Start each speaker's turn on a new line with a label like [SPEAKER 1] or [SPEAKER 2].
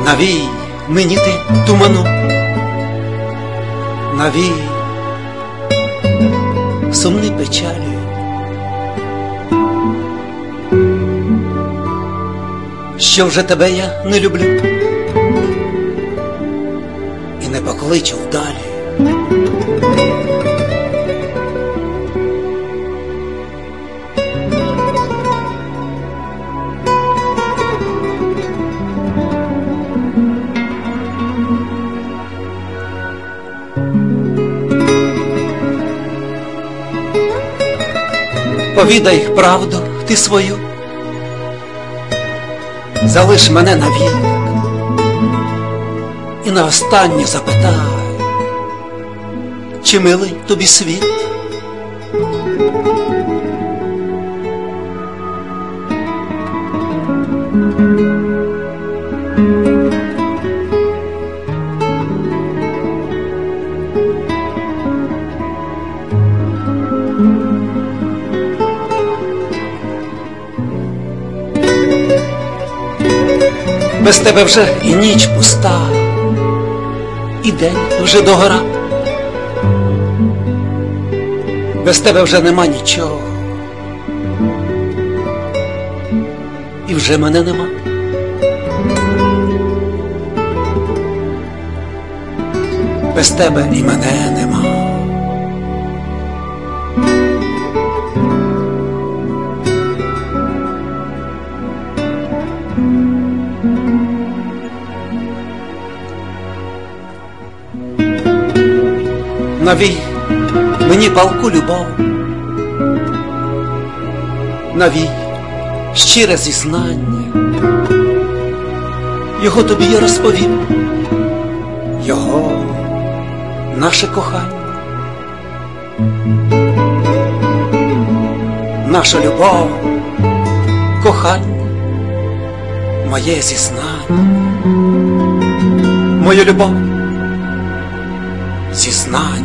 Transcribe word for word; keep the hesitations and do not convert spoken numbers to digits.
[SPEAKER 1] Навій мені ти туману, навій сумний печалю, що вже тебе я не люблю і не покличу вдалі. Повідай правду ти свою, залиш мене навік і наостаннє запитай, чи милий тобі світ? Без тебе вже і ніч пуста, і день вже догора. Без тебе вже нема нічого, і вже мене нема. Без тебе і мене нема. Навій мені палку любов, навій щире зізнання, його тобі я розповім, його наше кохання, наша любов, кохання, моє зізнання, мою любов, зізнання.